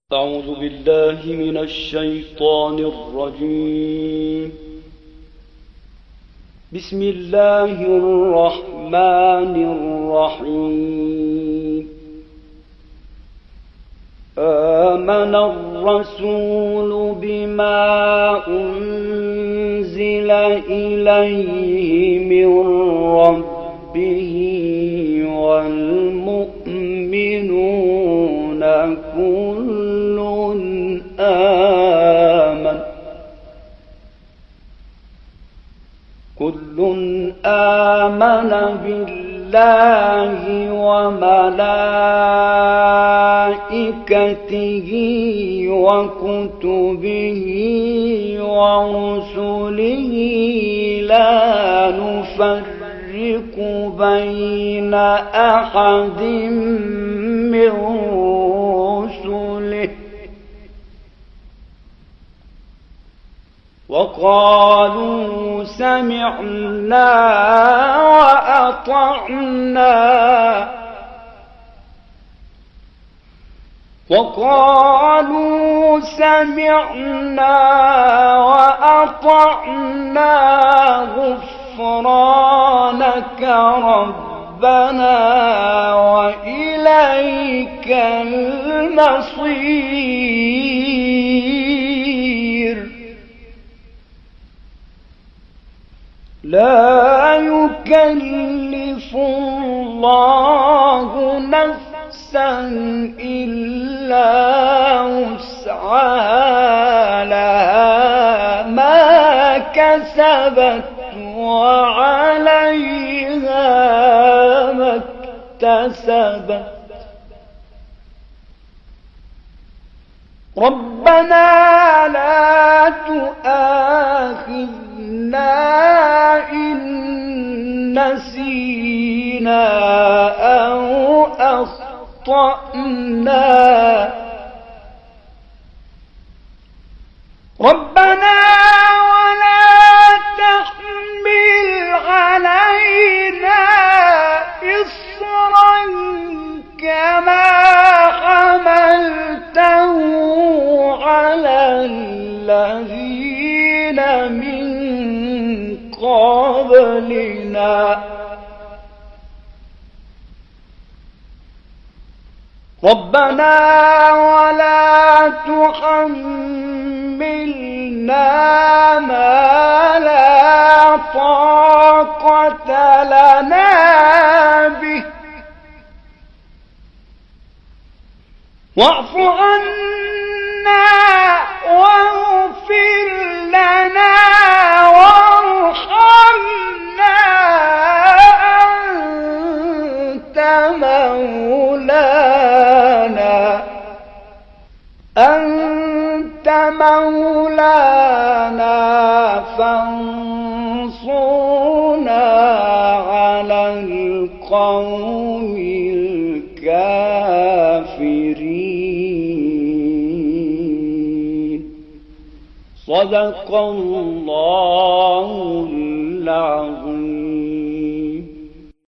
أعوذ بالله من الشيطان الرجيم. بسم الله الرحمن الرحيم. آمن الرسول بما أنزل إليه من ربه والمؤمنون كل آمن بالله وملائكته وكتبه ورسله لا نفرق بين أحد من رسله وقالوا سمعنا وأطعنا غفرانك ربنا وإليك المصير. لا يكلف الله نفسا إلا وسعها لها ما كسبت وعليها ما اكتسبت. ربنا لا تؤاخذنا إن نسينا أو أخطأنا. ربنا ولا تحمل علينا إصرا كما حملته على الذين من قبلنا. ربنا ولا تحملنا ما لا طاقة لنا به واعف عنا واغفر لنا وارحمنا أنت مولانا فانصرنا على القوم الكافرين. صدق الله العظيم.